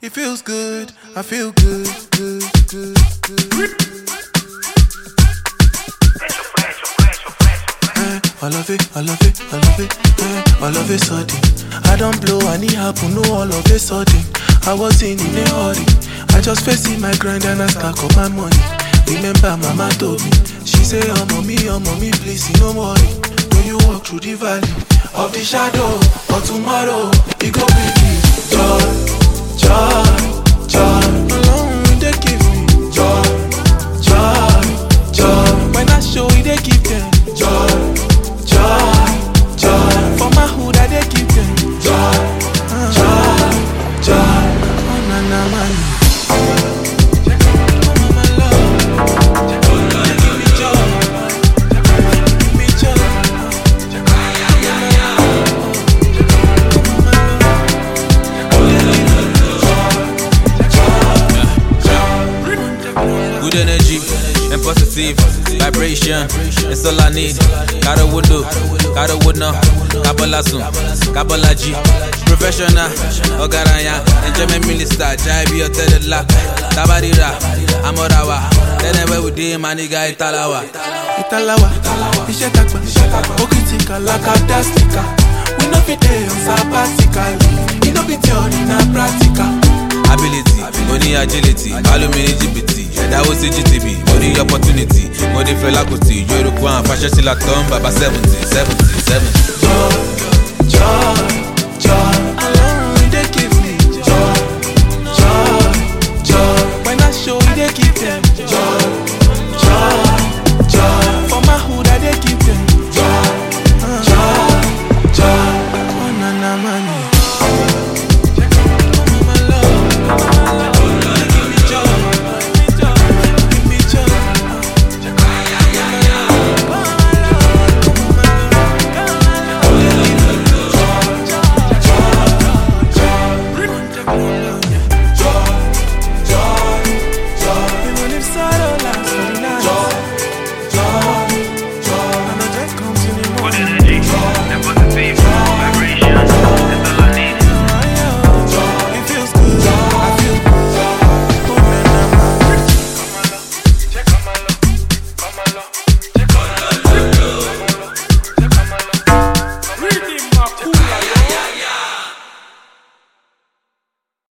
It feels good, I feel good, good, good, good. I love it, I love it, I love it, I love it sudden. I don't blow, I need happen, no all of a sudden. I wasn't in a hurry, I just facing my grind and I stack up my money. Remember mama told me, she say, oh mommy, please, no worry. When you walk through the valley of the shadow, or tomorrow, it go bring me joy, joy, joy. Alone they give me joy, joy, joy. When I show it, they give them joy, joy, joy. For my hood, I they give them joy, joy, joy. Oh na na man. Good energy and positive vibration, it's all I need. Gotta window, gotta wood now. Kabalasun, Kabalaji, professional, Ogaraya, enjoyment minister, Jaibi Otelala, Tabarira, Amorawa, then I went with him, my nigga Italawa. Italawa, Ishetakba, Okitika, Lakadastika. We know fit day on sabbatical. We know fit theory, na practical. Ability, money agility, alumini GPT, that was GTB, money opportunity, money felakuti, Yoruba, fashion still at Baba 70. Joy, joy.